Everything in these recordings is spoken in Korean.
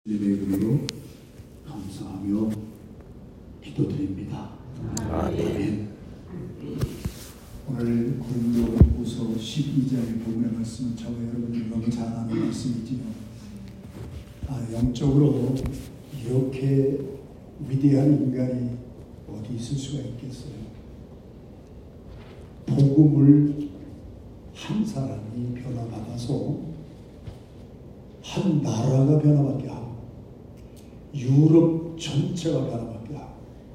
예배로 감사하며 기도드립니다. 아멘. 오늘 고린도후서 12장의 본문의 말씀은 저와 여러분들이 너무 잘 아는 말씀이지요. 영적으로 이렇게 위대한 인간이 어디 있을 수가 있겠어요. 복음을 한 사람이 변화받아서 한 나라가 변화받게 하고 유럽 전체가 변화받게 하고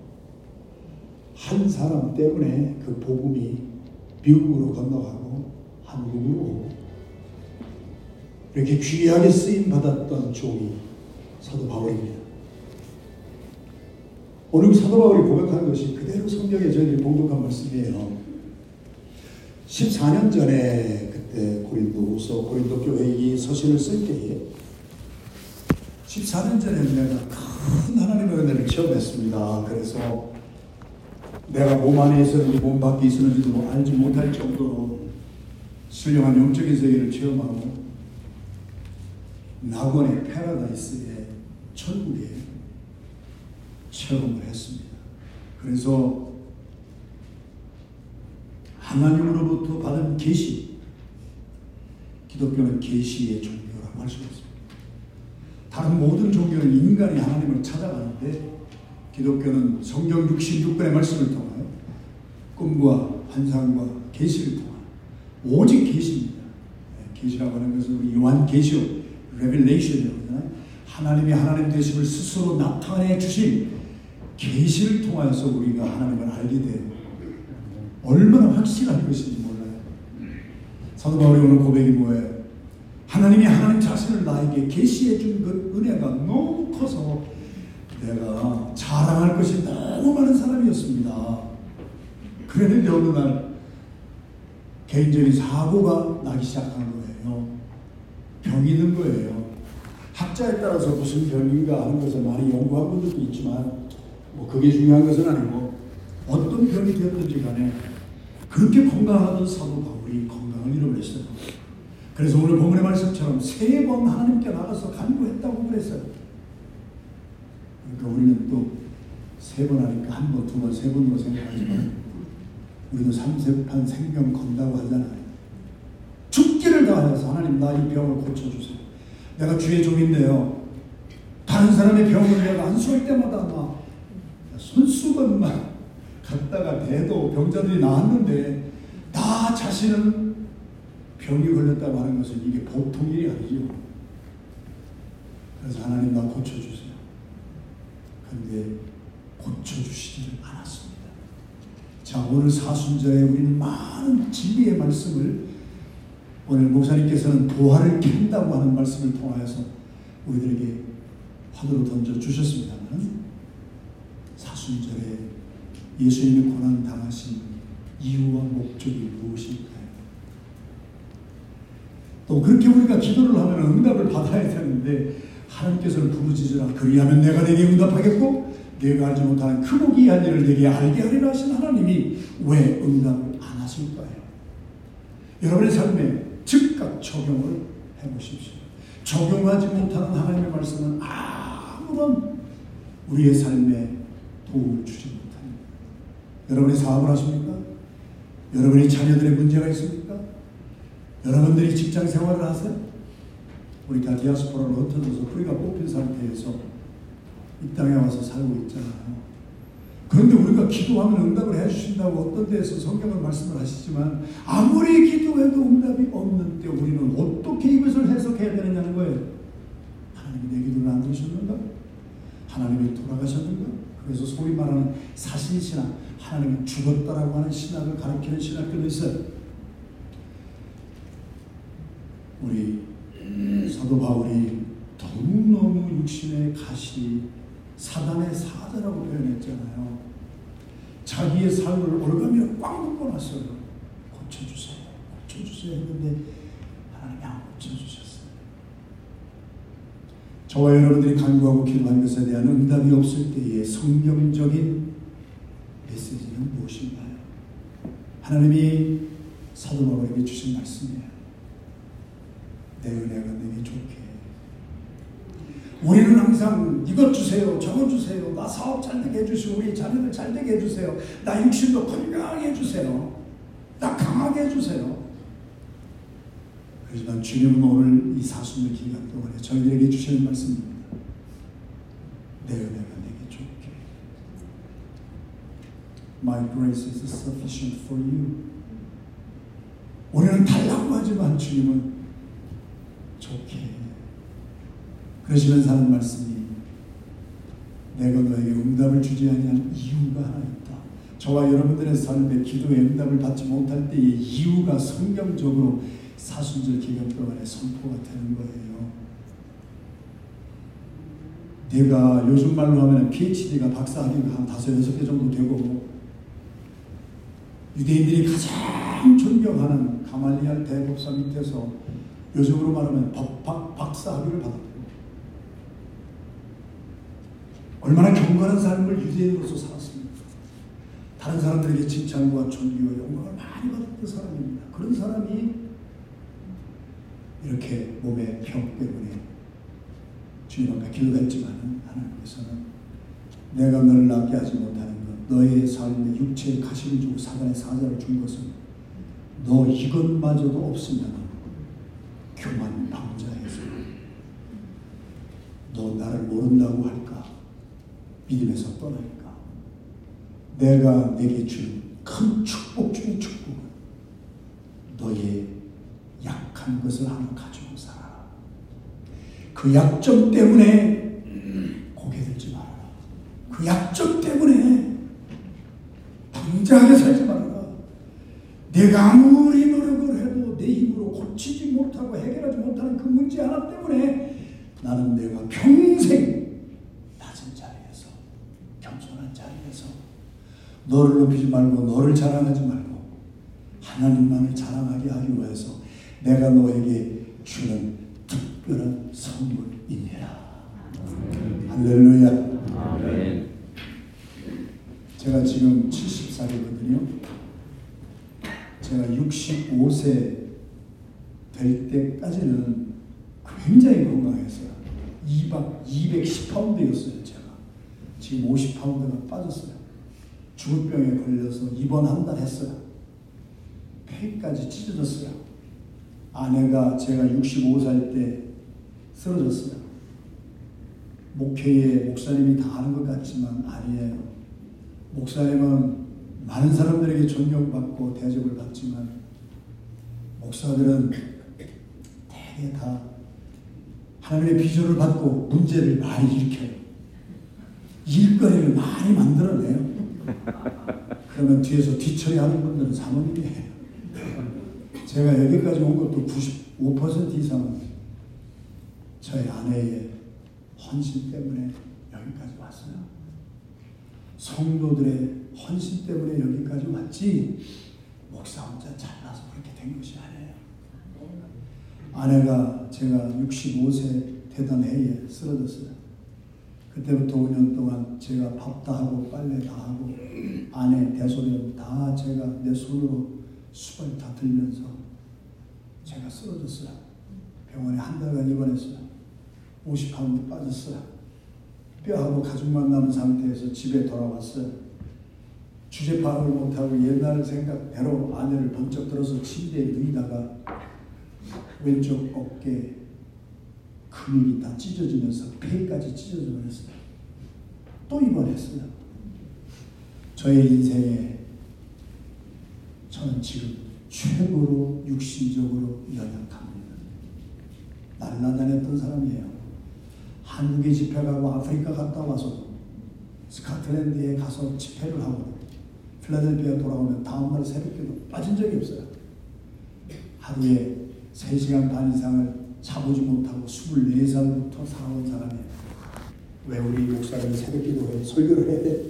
한 사람 때문에 그 복음이 미국으로 건너가고 한국으로 오고 이렇게 귀하게 쓰임받았던 종이 사도 바울입니다. 오늘 사도 바울이 고백하는 것이 그대로 성경에 저희들이 봉독한 말씀이에요. 14년 전에 그때 고린도 교회에 이 서신을 쓸 때에 14년 전에 내가 큰 하나님의 은혜를 체험했습니다. 그래서 내가 몸 안에 있었는지 몸 밖에 있었는지도 알지 못할 정도로 신령한 영적인 세계를 체험하고 낙원의 패러다이스의 천국에 체험을 했습니다. 그래서 하나님으로부터 받은 계시, 기독교는 계시의 종교라고 할 수 있습니다. 다른 모든 종교는 인간이 하나님을 찾아가는데 기독교는 성경 66권의 말씀을 통하여 꿈과 환상과 계시를 통하여 오직 계시입니다. 계시라고 하는 것은 우리 요한계시록, 레벨레이션이라고 하잖아요. 하나님이 하나님 되심을 스스로 나타내 주신 계시를 통하여서 우리가 하나님을 알게 돼요. 얼마나 확실한 것인지 몰라요. 사도 바울이 오늘 고백이 뭐예요? 하나님이 하나님 자신을 나에게 계시해 준 그 은혜가 너무 커서 내가 자랑할 것이 너무 많은 사람이었습니다. 그랬는데 어느 날 개인적인 사고가 나기 시작한 거예요. 병이 든 거예요. 학자에 따라서 무슨 병인가 하는 것을 많이 연구한 분들도 있지만 뭐 그게 중요한 것은 아니고 어떤 병이 되었든지 간에 그렇게 건강하던 사도 바울이 건강을 잃어버렸어요. 그래서 오늘 본문의 말씀처럼 3번 하나님께 나가서 간구했다고 그랬어요. 그러니까 우리는 또 3번 하니까 1번, 2번, 3번으로 생각하지만 우리도 삼세판 생병 건다고 하잖아요. 죽기를 다하여서 하나님 나 이 병을 고쳐주세요. 내가 주의 종인데요. 다른 사람의 병을 내가 안수할 때마다 막 손수건만 갔다가 대도 병자들이 나았는데 나 자신은 병이 걸렸다고 하는 것은 이게 보통 일이 아니죠. 그래서 하나님 나 고쳐주세요. 그런데 고쳐주시지를 않았습니다. 자, 오늘 사순절에 우리는 많은 진리의 말씀을 오늘 목사님께서는 부활을 캔다고 하는 말씀을 통하여서 우리들에게 화두로 던져주셨습니다만 사순절에 예수님이 고난 당하신 이유와 목적이 무엇일까요? 또 그렇게 우리가 기도를 하면 응답을 받아야 되는데 하나님께서는 부르짖으라 그리하면 내가 내게 응답하겠고 내가 알지 못하는 크고 기이한 일을 내게 알게 하리라 하신 하나님이 왜 응답을 안 하실까요? 여러분의 삶에 즉각 적용을 해보십시오. 적용하지 못하는 하나님의 말씀은 아무런 우리의 삶에 도움을 주지 못합니다. 여러분이 사업을 하십니까? 여러분의 자녀들의 문제가 있습니까? 여러분들이 직장 생활을 하세요? 우리 다 디아스포라로 흩어져서 뿌리가 뽑힌 상태에서 이 땅에 와서 살고 있잖아요. 그런데 우리가 기도하면 응답을 해주신다고 어떤 데에서 성경을 말씀을 하시지만 아무리 기도해도 응답이 없는 때 우리는 어떻게 이것을 해석해야 되느냐는 거예요. 하나님이 내 기도를 안 들으셨는가? 하나님이 돌아가셨는가? 그래서 소위 말하는 사신신학, 하나님이 죽었다라고 하는 신학을 가르치는 신학들도 있어요. 우리 사도 바울이 너무너무 육신의 가시, 사단의 사자라고 표현했잖아요. 자기의 삶을 올가미로 꽉 묶어놨어요. 고쳐주세요. 고쳐주세요 했는데 하나님이 안 고쳐주셨어요. 저와 여러분들이 간구하고 기도한 것에 대한 응답이 없을 때의 성경적인 메시지는 무엇인가요? 하나님이 사도 바울에게 주신 말씀이에요. 내 은혜가 내게 좋게 우리는 항상 이것 주세요, 저것 주세요, 나 사업 잘 되게 해주시고 우리 자녀들 잘 되게 해주세요, 나 육신도 건강하게 해주세요, 나 강하게 해주세요. 하지만 주님은 오늘 이 사순절 기간 동안에 저희들에게 주시는 말씀입니다. 내 은혜가 내게 좋게. My grace is sufficient for you. 우리는 달라고 하지만 주님은 좋게. 그러시면서 하는 말씀이 내가 너에게 응답을 주지 아니한 이유가 하나 있다. 저와 여러분들의 삶에 기도의 응답을 받지 못할 때의 이유가 성경적으로 사순절 기간 동안에 선포가 되는 거예요. 내가 요즘 말로 하면 PhD가 박사학위가 한 5-6개 정도 되고 유대인들이 가장 존경하는 가말리알 대법사 밑에서 요즘으로 말하면 박사학위를 받았고 얼마나 경건한 삶을 유대인으로서 살았습니다. 다른 사람들에게 칭찬과 존귀와 영광을 많이 받았던 사람입니다. 그런 사람이 이렇게 몸의 병 때문에 주님 앞에 기도했지만 하나님께서는 내가 너를 낫게 하지 못하는 것, 너의 삶에 육체의 가시를 주고 사단의 사자를 준 것은 너 이것마저도 없으면 교만 방자에서 너 나를 모른다고 할까? 믿음에서 떠날까? 내가 내게 준 큰 축복 중의 축복은 너의 약한 것을 하나 가지고 살아라. 그 약점 때문에 고개 들지 말아라. 그 약점 때문에 방자하게 살지 말아라. 내가 아무리 노력을 해도 내 힘으로 고치지 못하고 해결하지 못하는 그 문제 하나 때문에 나는 내가 평생 낮은 자리에서 겸손한 자리에서 너를 높이지 말고 너를 자랑하지 말고 하나님만을 자랑하게 하기 위해서 내가 너에게 주는 특별한 선물이니라. 할렐루야. 아멘. 제가 지금 70살이거든요. 제가 65세 될 때까지는 굉장히 건강했어요. 210파운드였어요. 제가 지금 50파운드가 빠졌어요. 죽을 병에 걸려서 입원 한 달 했어요. 폐까지 찢어졌어요. 아내가 제가 65살 때 쓰러졌어요. 목회에 목사님이 다 하는 것 같지만 아니에요. 목사님은 많은 사람들에게 존경받고 대접을 받지만 목사들은 대개 다 하나님의 비전을 받고 문제를 많이 일으켜요. 일거리를 많이 만들어내요. 그러면 뒤에서 뒤처리하는 분들은 사모님이에요. 제가 여기까지 온 것도 95% 이상은 저희 아내의 헌신 때문에 여기까지 왔어요. 성도들의 헌신 때문에 여기까지 왔지 목사 혼자 잘나서 그렇게 된 것이 아니에요. 아내가 제가 65세 되던 해에 쓰러졌어요. 그때부터 5년 동안 제가 밥 다 하고 빨래 다 하고 아내 대소변 다 제가 내 손으로 수발 다 들면서 제가 쓰러졌어요. 병원에 한 달간 입원했어요. 50파운드 빠졌어요. 뼈하고 가죽만 남은 상태에서 집에 돌아왔어요. 주제 파악을 못하고 옛날 생각대로 아내를 번쩍 들어서 침대에 누이다가 왼쪽 어깨 근육이 다 찢어지면서 폐까지 찢어져 버렸어요. 또 입원했어요. 저의 인생에 저는 지금 최고로 육신적으로 연약합니다. 날라다녔던 사람이에요. 한국에 집회 가고 아프리카 갔다 와서 스코틀랜드에 가서 집회를 하고 필라델피아 돌아오면 다음날 새벽기도 빠진 적이 없어요. 하루에 3시간 반 이상을 자보지 못하고 24살부터 살아온 사람이에요. 왜 우리 목사님이 새벽기도에 설교를 해야 돼?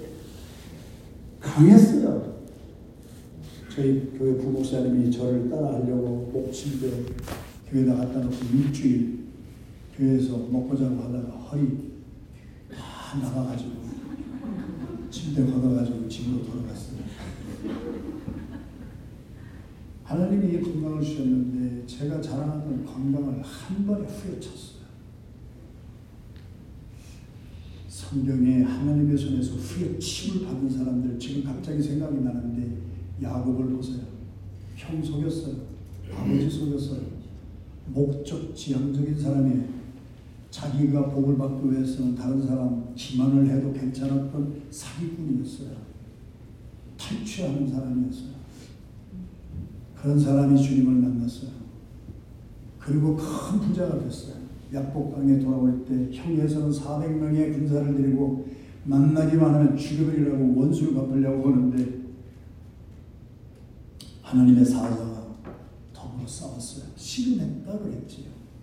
강했어요. 저희 교회 부목사님이 저를 따라하려고 목침대 교회에다 갖다 놓고 일주일 교회에서 먹고 자고 하다가 허리 다 나가가지고 침대 걷어가지고 집으로 돌아갔어요. 하나님이 건강을 주셨는데 제가 자랑하던 건강을 한 번에 후려쳤어요. 성경에 하나님의 손에서 후려침을 받은 사람들 지금 갑자기 생각이 나는데 야곱을 보세요. 형 속였어요. 아버지 속였어요. 목적 지향적인 사람이 자기가 복을 받기 위해서는 다른 사람 기만을 해도 괜찮았던 사기꾼이었어요. 탈취하는 사람이었어요. 그런 사람이 주님을 만났어요. 그리고 큰 부자가 됐어요. 약복강에 돌아올 때 형에서는 400명의 군사를 데리고 만나기만 하면 죽여버리려고 원수를 갚으려고 하는데 하나님의 사자가 더불어 싸웠어요. 실현했다 그랬지요.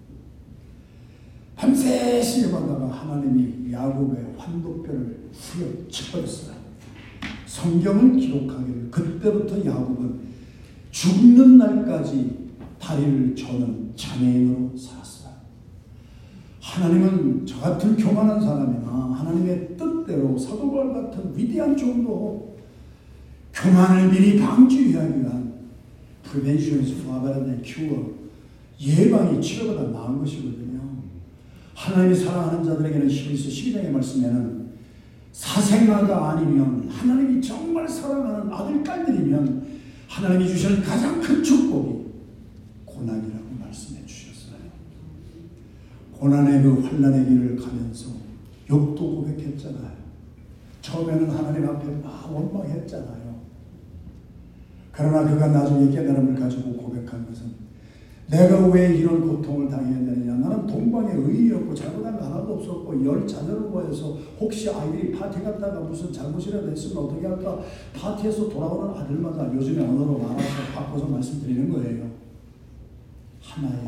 밤새 시험하다가 하나님이 야곱의 환도뼈를 후려쳐버렸어요. 성경을 기록하기를 그때부터 야곱은 죽는 날까지 다리를 저는 장애인으로 살았어요. 하나님은 저 같은 교만한 사람이나 하나님의 뜻대로 사도 바울 같은 위대한 종도 교만을 미리 방지하기 위한 prevention is far better than cure, 예방이 치료보다 나은 것이거든요. 하나님이 사랑하는 자들에게는 히브리서 12장의 말씀에는 사생아가 아니면 하나님이 정말 사랑하는 아들, 딸들이면 하나님이 주시는 가장 큰 축복이 고난이라고 말씀해 주셨어요. 고난의 그 환난의 길을 가면서 욥도 고백했잖아요. 처음에는 하나님 앞에 막 원망했잖아요. 그러나 그가 나중에 깨달음을 가지고 고백한 것은 내가 왜 이런 고통을 당해야 되느냐. 나는 동방에 의의였고 잘못한 거 하나도 없었고 열 자녀를 구해서 혹시 아이들이 파티 갔다가 무슨 잘못이라도 했으면 어떻게 할까. 파티에서 돌아오는 아들마다 요즘에 언어로 말아서 바꿔서 말씀드리는 거예요. 하나님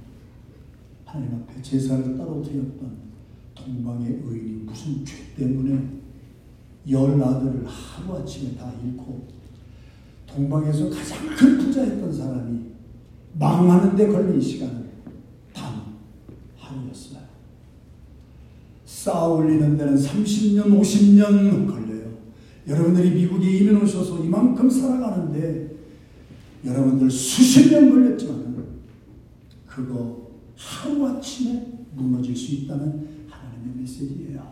앞에 제사를 따로 드렸던 동방의 의인이 무슨 죄 때문에 열 아들을 하루아침에 다 잃고 동방에서 가장 큰 부자였던 사람이 망하는 데 걸린 시간은 단 하루였어요. 쌓아 올리는 데는 30년, 50년 걸려요. 여러분들이 미국에 이민 오셔서 이만큼 살아가는데 여러분들 수십 년 걸렸지만 그거 하루아침에 무너질 수 있다는 하나님의 메시지예요.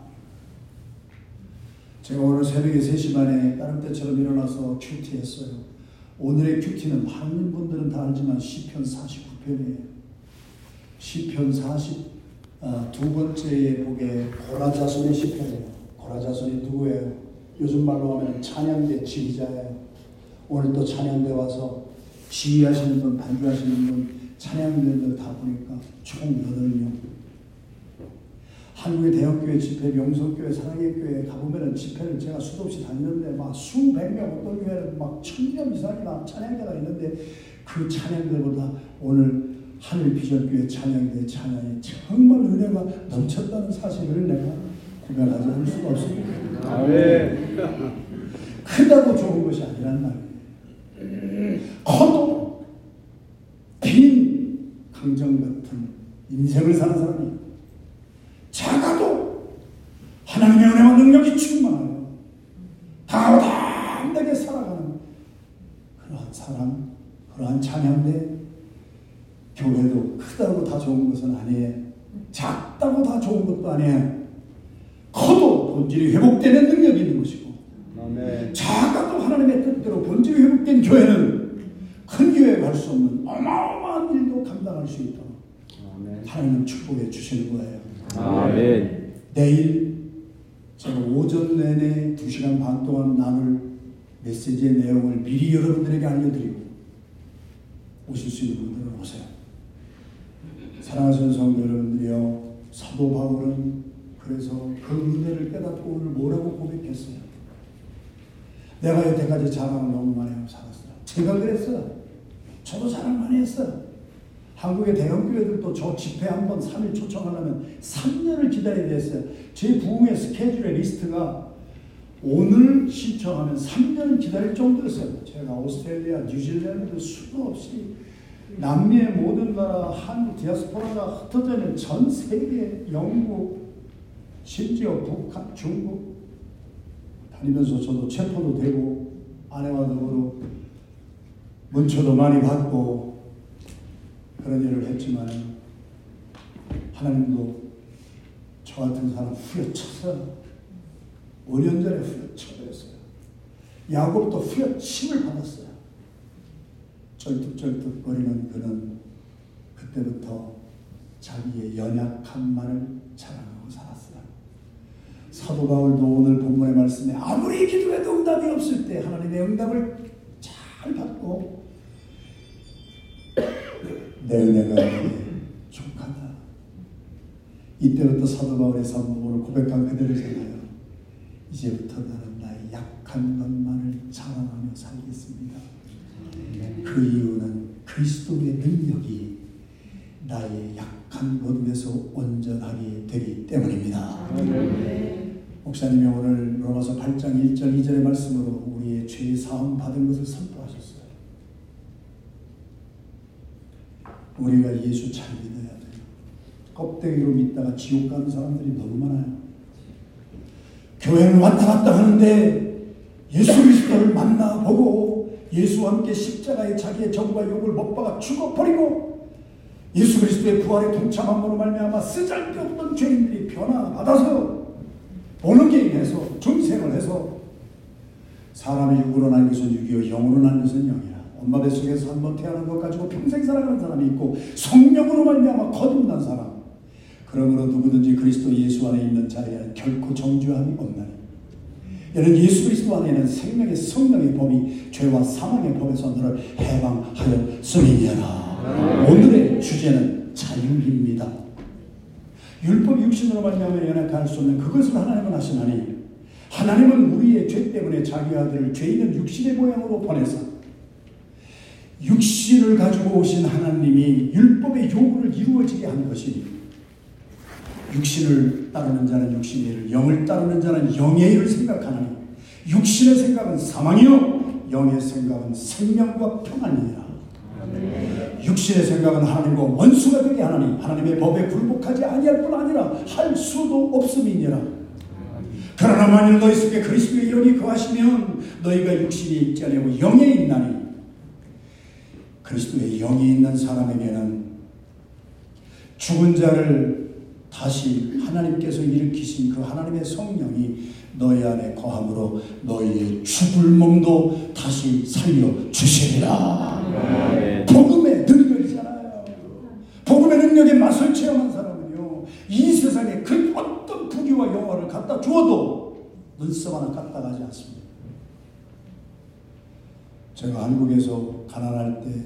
제가 오늘 새벽에 3시 반에 다른 때처럼 일어나서 큐티했어요. 오늘의 큐티는 많은 분들은 다 알지만 시편 49편이에요. 시편 두 번째에 보게 고라자손의 시편이에요. 고라자손이 누구예요? 요즘 말로 하면 찬양대 지휘자예요. 오늘 또 찬양대 와서 지휘하시는 분, 반주하시는 분, 찬양대들 다 보니까 총 8명. 한국의 대형교회 집회, 명성교회, 사랑의 교회 가보면은 집회를 제가 수도 없이 다니는데 막 수백 명, 어떤 교회는 막 1000명 이상이나 찬양대가 있는데 그 찬양대보다 오늘 하늘비전교회 찬양대 찬양이 정말 은혜가 넘쳤다는 사실을 내가 구별하지 않을 수가 없습니다. 아멘. 크다고 좋은 것이 아니란 말이에요. 커도 빈 강정 같은 인생을 사는 사람이 작아도 하나님의 은혜와 능력이 충만하여 담대하게 살아가는 그러한 사람, 그러한 찬양대. 교회도 크다고 다 좋은 것은 아니에요. 작다고 다 좋은 것도 아니에요. 커도 본질이 회복되는 능력이 있는 것이고 아멘. 작아도 하나님의 뜻대로 본질이 회복된 교회는 큰 교회에 갈 수 없는 어마어마한 일도 감당할 수 있도록 아멘. 하나님은 축복해 주시는 거예요. 아멘. 내일 제가 오전 내내 2시간 반 동안 나눌 메시지의 내용을 미리 여러분들에게 알려드리고 오실 수 있는 분들은 오세요. 사랑하시는 성도 여러분들이요, 사도 바울은 그래서 그 은혜를 깨닫고 오늘 뭐라고 고백했어요? 내가 여태까지 자랑을 너무 많이 하고 살았어요. 제가 그랬어요. 저도 자랑 많이 했어요. 한국의 대형교회들도 저 집회 한 번 3일 초청하려면 3년을 기다려야 됐어요. 제 부흥의 스케줄의 리스트가 오늘 신청하면 3년을 기다릴 정도였어요. 제가 오스트레일리아, 뉴질랜드 수도 없이 남미의 모든 나라, 한국 디아스포라가 흩어져 있는 전 세계, 영국, 심지어 북한, 중국 다니면서 저도 체포도 되고 아내와 더불어 문초도 많이 받고 그런 일을 했지만 하나님도 저 같은 사람 후려쳐서 5년 전에 후려쳐버렸어요. 야곱도 후려침을 받았어요. 쩔뚝쩔뚝거리는 그는 그때부터 자기의 연약함만을 자랑하고 살았어요. 사도 바울도 오늘 본문의 말씀에 아무리 기도해도 응답이 없을 때 하나님의 응답을 잘 받고 내 은혜가 너에게 족하다. 이때부터 사도 바울의 삶을 고백한 그대로잖아요. 이제부터 나는 나의 약한 것만을 자랑하며 살겠습니다. 그 이유는 그리스도의 능력이 나의 약한 것 위에서 온전하게 되기 때문입니다. 목사님이 오늘 로마서 8장 1절 2절의 말씀으로 우리의 죄의 사함 받은 것을 선포하셨어요. 우리가 예수 잘 믿어야 돼요. 껍데기로 믿다가 지옥 가는 사람들이 너무 많아요. 교회는 왔다 갔다 하는데 예수 그리스도를 만나보고 예수와 함께 십자가에 자기의 정과 욕을 못 박아 죽어버리고 예수 그리스도의 부활에 동참함으로 말미암아 쓰잘데없던 죄인들이 변화받아서 본어게인해서 중생을 해서 사람이 육으로 난 것은 육이요 영으로 난 것은 영이라. 엄마 뱃속에서 한번 태어난 것 가지고 평생 살아가는 사람이 있고 성령으로 말미암아 거듭난 사람. 그러므로 누구든지 그리스도 예수 안에 있는 자에게는 결코 정죄함이 없나니 이는 예수 그리스도 안에는 생명의 성령의 법이 죄와 사망의 법에서 너를 해방하였음이니라. 오늘의 주제는 자유입니다. 율법이 육신으로 말미암아 연약할 수 없는 그것을 하나님은 하시나니 하나님은 우리의 죄 때문에 자기 아들을 죄 있는 육신의 모양으로 보내서 육신을 가지고 오신 하나님이 율법의 요구를 이루어지게 한 것이니 육신을 따르는 자는 육신의 일을, 영을 따르는 자는 영의 일을 생각하나니 육신의 생각은 사망이요 영의 생각은 생명과 평안이니라. 육신의 생각은 하나님과 원수가 되게 하나니 하나님의 법에 굴복하지 아니할 뿐 아니라 할 수도 없음이니라. 그러나 만일 너희 속에 그리스도의 영이 거하시면 너희가 육신이 있지 아니하고 영에 있나니 그리스도의 영이 있는 사람에게는 죽은 자를 다시 하나님께서 일으키신 그 하나님의 성령이 너희 안에 거함으로 너희의 죽을 몸도 다시 살려주시리라. 복음의 능력이잖아요. 복음의 능력에 맛을 체험한 사람은요 이 세상에 그 어떤 부귀와 영화를 갖다 주어도 눈썹 하나 갖다 가지 않습니다. 제가 한국에서 가난할 때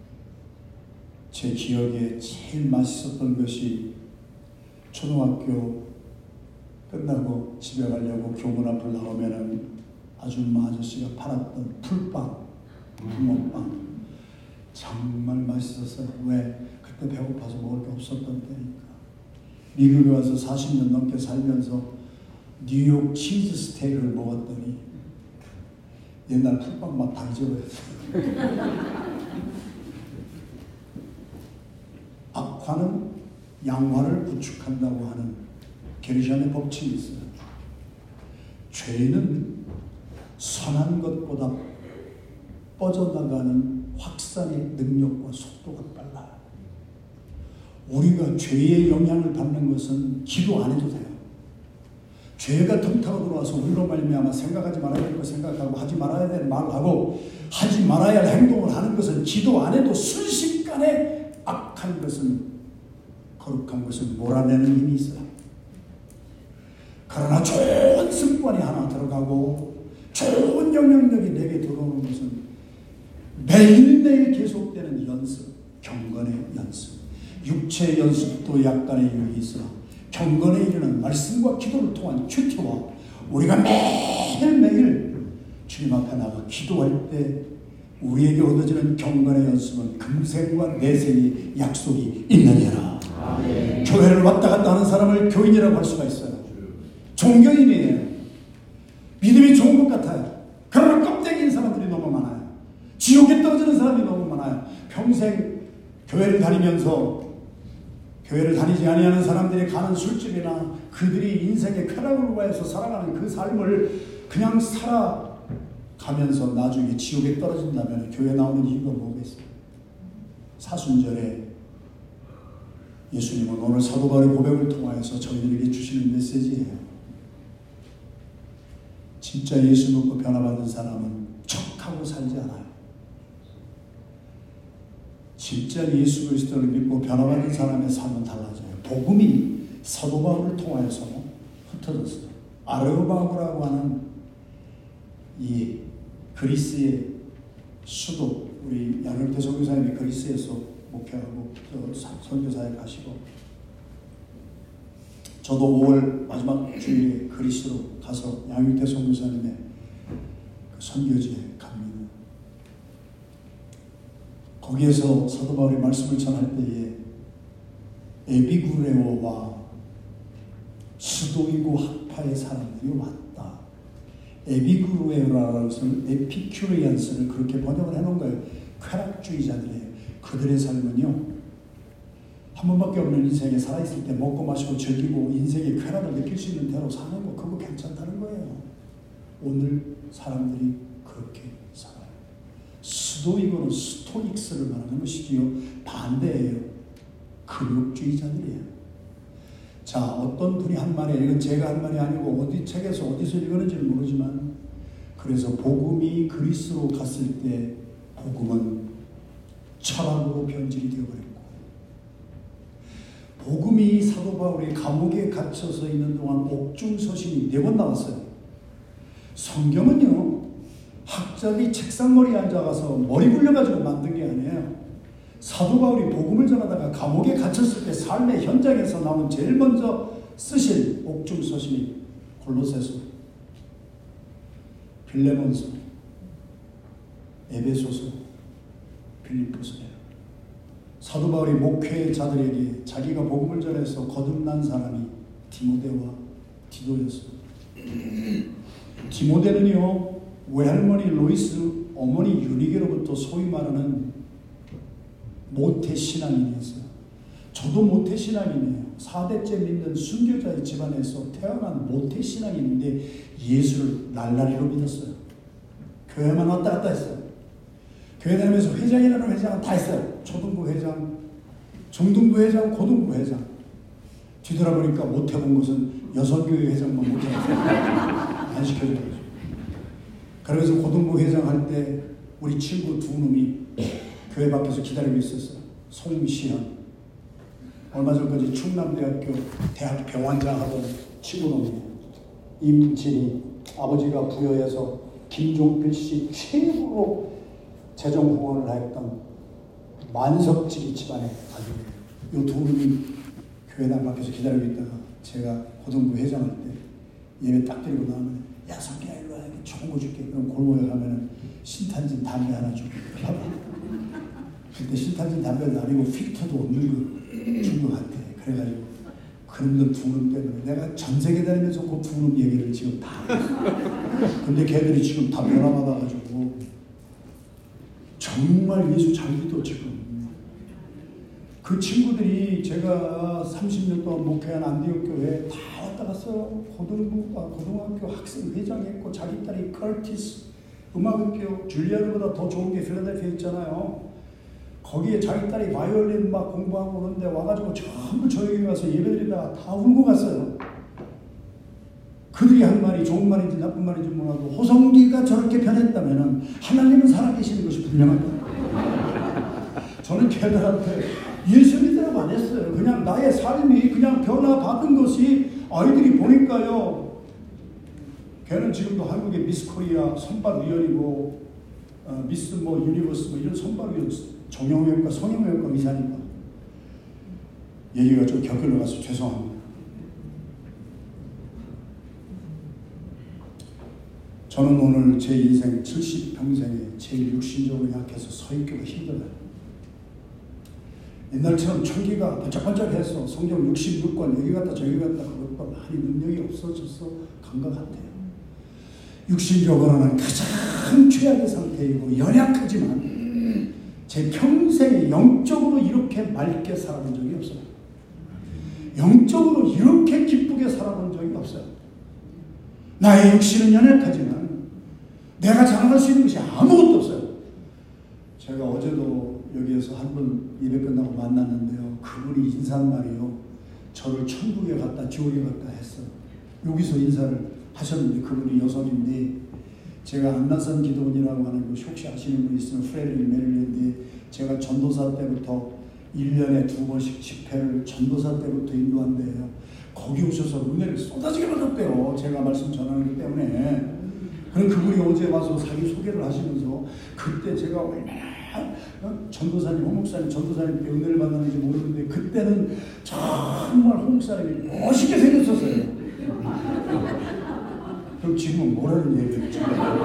제 기억에 제일 맛있었던 것이 초등학교 끝나고 집에 가려고 교문 앞을 나오면은 아줌마 아저씨가 팔았던 풀빵, 붕어빵 정말 맛있었어요. 왜? 그때 배고파서 먹을 게 없었던 때니까. 미국에 와서 40년 넘게 살면서 뉴욕 치즈 스테이크를 먹었더니 옛날 풀빵 맛 다 잊어버렸어요. 악화는 양화를 구축한다고 하는 게르션의 법칙이 있어요. 죄는 선한 것보다 뻗어나가는 확산의 능력과 속도가 빨라요. 우리가 죄의 영향을 받는 것은 기도 안 해도 돼요. 죄가 틈타고 들어와서 우리로 말미암아 생각하지 말아야 될 거 생각하고 하지 말아야 될 말하고 하지 말아야 할 행동을 하는 것은 기도 안 해도 순식간에 악한 것은 거룩한 것을 몰아내는 힘이 있어요. 그러나 좋은 습관이 하나 들어가고 좋은 영향력이 내게 들어오는 것은 매일매일 계속되는 연습, 경건의 연습. 육체의 연습도 약간의 유익이 있어 경건에 이르는 말씀과 기도를 통한 큐티와 우리가 매일매일 주님 앞에 나가 기도할 때 우리에게 얻어지는 경건의 연습은 금생과 내생의 약속이 있느니라. 아멘. 교회를 왔다 갔다 하는 사람을 교인이라고 할 수가 있어요. 종교인이에요. 믿음이 좋은 것 같아요. 그러나 껍데기인 사람들이 너무 많아요. 지옥에 떨어지는 사람이 너무 많아요. 평생 교회를 다니면서 교회를 다니지 아니하는 사람들이 가는 술집이나 그들이 인생의 쾌락을 위해서 살아가는 그 삶을 그냥 살아가면서 나중에 지옥에 떨어진다면 교회 나오는 이유가 뭐겠어요? 사순절에 예수님은 오늘 사도 바울의 고백을 통하여서 저희들에게 주시는 메시지예요. 진짜 예수 믿고 변화받은 사람은 척하고 살지 않아요. 진짜 예수 그리스도를 믿고 변화받은 사람의 삶은 달라져요. 복음이 사도 바울을 통하여서 흩어졌어요. 아레오바고라고 하는 이 그리스의 수도, 우리 양현태 선교사님이 그리스에서 목회하고 선교사에 가시고, 저도 5월 마지막 주일에 그리스로 가서 양현태 선교사님의 그 선교지에 갑니다. 거기에서 사도 바울이 말씀을 전할 때에 에비구레오와 수도이고 학파의 사람들이 왔다. 에비구레오라는 것은 에피큐리안스를 그렇게 번역을 해놓은 거예요. 쾌락주의자들이에요. 그들의 삶은요, 한 번밖에 없는 인생에 살아있을 때 먹고 마시고 즐기고 인생의 쾌락을 느낄 수 있는 대로 사는 거, 그거 괜찮다는 거예요. 오늘 사람들이 그렇게 살아요. 스도이고는 스토익스를 말하는 것이지요. 반대예요. 근육주의자들이에요. 자, 어떤 분이 한 말이에요. 이건 제가 한 말이 아니고 어디 책에서 어디서 읽었는지는 모르지만, 그래서 복음이 그리스로 갔을 때 복음은 철학으로 변질이 되어버렸고, 복음이 사도 바울이 감옥에 갇혀서 있는 동안 옥중서신이 4번 나왔어요. 성경은요, 학자들이 책상머리에 앉아가서 머리 굴려가지고 만든 게 아니에요. 사도 바울이 복음을 전하다가 감옥에 갇혔을 때 삶의 현장에서 나온 제일 먼저 쓰신 옥중서신이 골로새서, 빌레몬서, 에베소서, 빌립보서예요. 사도 바울이 목회자들에게 자기가 복음을 전해서 거듭난 사람이 디모데와 디도였어요. 디모데는요, 외할머니 로이스, 어머니 유니게로부터 소위 말하는 모태신앙인이었어요. 저도 모태신앙인이에요. 4대째 믿는 순교자의 집안에서 태어난 모태신앙인인데 예수를 날라리로 믿었어요. 교회만 왔다 갔다 했어요. 교회 다니면서 회장이라는 회장은 다 했어요. 초등부 회장, 중등부 회장, 고등부 회장. 뒤돌아보니까 못해본 것은 여성교회 회장만 못해봤어요. 안 시켜줘요. 그러면서 고등부 회장 할 때 우리 친구 2놈이 교회 밖에서 기다리고 있었어요. 송시현, 얼마 전까지 충남대학교 대학 병원장 하던 친구놈이에요. 임진희, 아버지가 부여해서 김종필 씨 최고로 재정 후원을 했던 만석지기 집안의 아들이에요. 이 2놈이 교회당 밖에서 기다리고 있다가 제가 고등부 회장할 때 예배 딱 드리고 나오면, 야 성기야 일로 와, 좋은 거 줄게. 그럼 골목에 가면은 신탄진 담배 하나 주고, 그때 신탄진 담배는 아니고 필터도 없는 거 준 것 같아. 그래가지고 그놈들 2놈 때문에 내가 전 세계 다니면서 그 2놈 얘기를 지금 다 근데 걔들이 지금 다 변화받아가지고 정말 예수 잘 믿어. 지금 그 친구들이 제가 30년 동안 목회한 안디옥 교회 다 왔다 갔어요. 고등학교 학생 회장했고, 자기 딸이 커티스 음악학교, 줄리아드보다 더 좋은 게 필라델피아 있잖아요. 거기에 자기 딸이 바이올린 막 공부하고 그런데 와가지고 전부 저에게 와서 예배드리다가 다 울고 갔어요. 그들이 한 말이 좋은 말인지 나쁜 말인지 몰라도 호성기가 저렇게 변했다면 하나님은 살아계시는 것이 분명하다. 저는 걔들한테 예수 믿으라고 안 했어요. 그냥 나의 삶이 그냥 변화받은 것이 아이들이 보니까요. 걔는 지금도 한국의 미스 코리아 선발위원이고 미스 뭐 유니버스 뭐 이런 선발위원, 정형외과 성형외과 의사니까. 얘기가 좀 격결로 가서 죄송합니다. 저는 오늘 제 인생 70평생에 제일 육신적으로 약해서 서 있기가 힘들어요. 옛날처럼 총기가 반짝반짝해서 성경 66권 여기 갔다 저기 갔다 그것보다 많이 능력이 없어져서 간 것 같아요. 육신적으로는 가장 최악의 상태이고 연약하지만 제 평생에 영적으로 이렇게 맑게 살아본 적이 없어요. 영적으로 이렇게 기쁘게 살아본 적이 없어요. 나의 육신은 연약하지만 내가 자랑할 수 있는 것이 아무것도 없어요. 제가 어제도 여기에서 한 분 예배 끝나고 만났는데요. 그분이 인사한 말이요, 저를 천국에 갔다 지옥에 갔다 했어. 여기서 인사를 하셨는데, 그분이 여성인데, 제가 안나산 기도원이라고 하는 곳 혹시 아시는 분 있으면 프레드릭 메릴랜드에 제가 전도사 때부터 1년에 2번씩 집회를 전도사 때부터 인도한대요. 거기 오셔서 은혜를 쏟아지게 받았대요. 제가 말씀 전하기 때문에. 그럼 그분이 어제 와서 자기 소개를 하시면서, 그때 제가 얼마나 전도사님, 홍목사님, 전도사님께 은혜를 받았는지 모르는데, 그때는 정말 홍목사님이 멋있게 생겼었어요. 그럼 지금은 뭐라는 얘기였죠?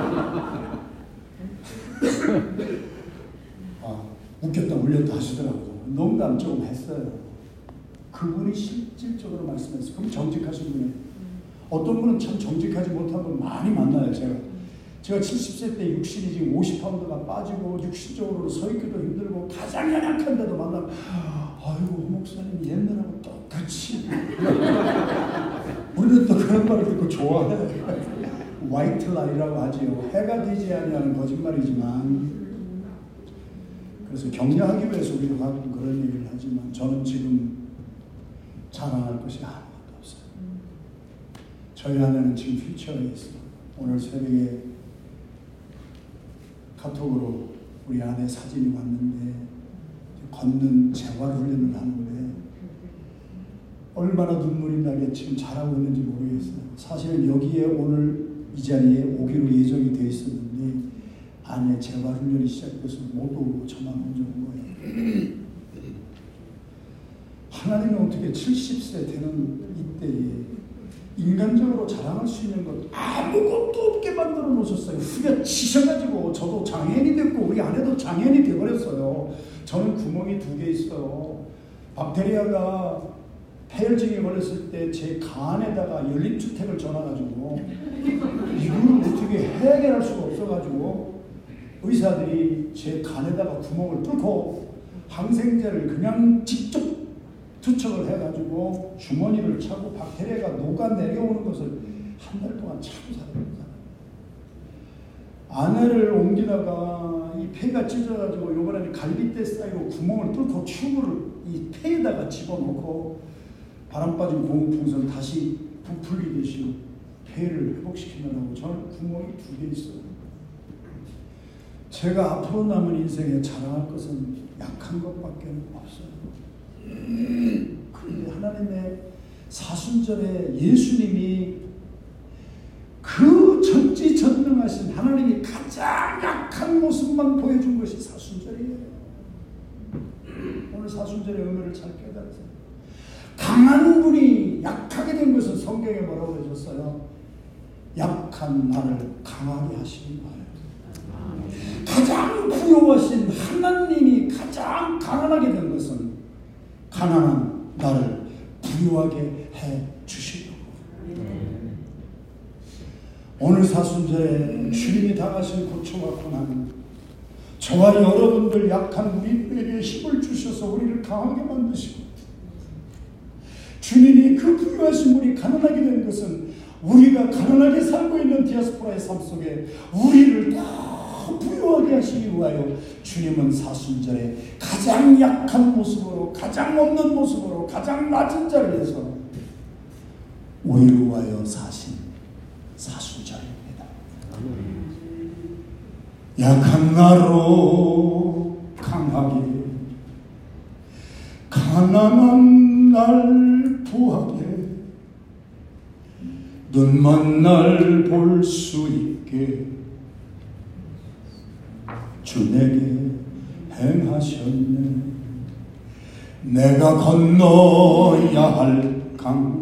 웃겼다 울렸다 하시더라고요. 농담 조금 했어요. 그분이 실질적으로 말씀했어요. 그럼 정직하신 분이에요. 어떤 분은 참 정직하지 못한 분 많이 만나요. 제가 70세 때 육신이 지금 50파운드가 빠지고 육신적으로 서 있기도 힘들고 가장 연약한데도 만나면, 아이고 목사님 옛날하고 똑같이. 우리는 또 그런 말을 듣고 좋아해요. 화이트 라이라고 하지요. 해가 되지 아니하는 거짓말이지만, 그래서 격려하기 위해서 우리가 가끔 그런 얘기를 하지만, 저는 지금 자랑할 것이 아무것도 없어요. 저희 아내는 지금 휠체어에 있어요. 오늘 새벽에 카톡으로 우리 아내 사진이 왔는데, 걷는 재활 훈련을 하는데 얼마나 눈물이 나게 지금 잘하고 있는지 모르겠어요. 사실은 여기에 오늘 이 자리에 오기로 예정이 되어 있었는데, 아내 재활 훈련이 시작돼서 못 오고 저만 혼자 온 거예요. 하나님이 어떻게 70세 되는 이때에 인간적으로 자랑할 수 있는 것 아무것도 없게 만들어 놓으셨어요. 후려치셔가지고 저도 장애인이 됐고 우리 아내도 장애인이 되어버렸어요. 저는 구멍이 2개 있어요. 박테리아가 폐혈증에 걸렸을 때 제 간에다가 연립주택을 전화가지고 이걸 어떻게 해결할 수가 없어가지고 의사들이 제 간에다가 구멍을 뚫고 항생제를 그냥 직접 투척을 해가지고 주머니를 차고 박테리아가 녹아내려오는 것을 한 달 동안 참고 살았습니다. 아내를 옮기다가 이 폐가 찢어가지고 요번에는 갈비뼈 사이로 구멍을 뚫고 튜브를 이 폐에다가 집어넣고 바람 빠진 고무풍선 다시 부풀리듯이 폐를 회복시키느라고 저는 구멍이 2개 있어요. 제가 앞으로 남은 인생에 자랑할 것은 약한 것밖에 없어요. 그런데 하나님의 사순절에 예수님이 그 전지전능하신 하나님이 가장 약한 모습만 보여준 것이 사순절이에요. 오늘 사순절의 의미를 잘 깨달으세요. 강한 분이 약하게 된 것은 성경에 뭐라고 해줬어요? 약한 나를 강하게 하시는 거예요. 가장 부여하신 하나님이 가장 가난하게 된 것은 가난한 나를 부유하게 해 주시려고. 오늘 사순절에 주님이 당하신 고초와 고난, 저와 여러분들 약한 우리들에게 힘을 주셔서 우리를 강하게 만드시고, 주님이 그 부유하신 분이 가난하게 된 것은 우리가 가난하게 살고 있는 디아스포라의 삶 속에 우리를 더 부유하게 하시기 위하여 주님은 사순절에 가장 약한 모습으로, 가장 없는 모습으로, 가장 낮은 자리에서 우리를 위하여 사신 사순절입니다. 약한 나로 강하게, 가난한 날 부하게, 눈먼 날 볼 수 있게 주 내게 행하셨네. 내가 건너야 할 강,